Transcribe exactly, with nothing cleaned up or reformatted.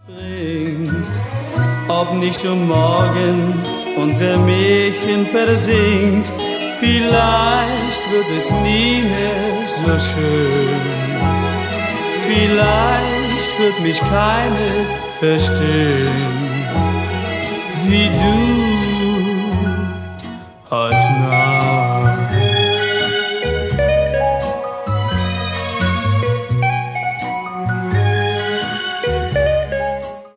Bringt, ob nicht um morgen unser Märchen versinkt, vielleicht wird es nie mehr so schön. Vielleicht wird mich keine verstehen, wie du